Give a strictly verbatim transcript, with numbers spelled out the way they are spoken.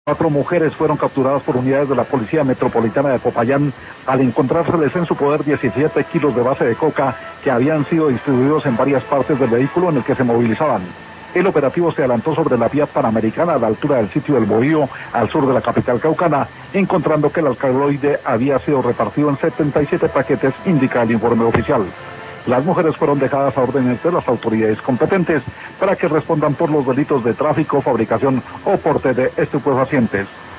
Cuatro mujeres fueron capturadas por unidades de la Policía Metropolitana de Popayán al encontrárseles en su poder diecisiete kilos de base de coca que habían sido distribuidos en varias partes del vehículo en el que se movilizaban. El operativo se adelantó sobre la vía Panamericana a la altura del sitio del Bohío, al sur de la capital caucana, encontrando que el alcaloide había sido repartido en setenta y siete paquetes, indica el informe oficial. Las mujeres fueron dejadas a órdenes de las autoridades competentes para que respondan por los delitos de tráfico, fabricación o porte de estupefacientes.